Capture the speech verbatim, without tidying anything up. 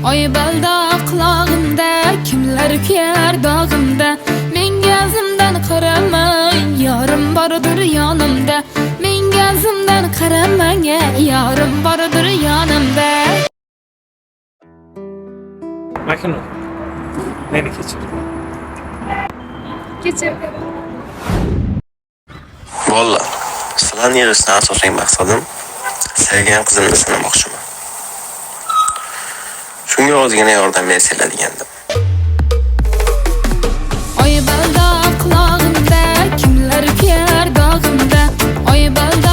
Oy balda qulog'imda kimlar kuyar dog'imda. Menga zimdan qaramang, yorim bordir yonimda. Menga zimdan qaramang, yorim bordir yonimda. Makino. Meni kechir. Kechirdim. Valla, sizlarni yig'ishdan asosiy maqsadim sevgan qizimni sinamoqchiman. Shunga ozgina yordam bersanglar degandim. Oy balda qulog'imda kimlar kuyar dog'imda. Oy balda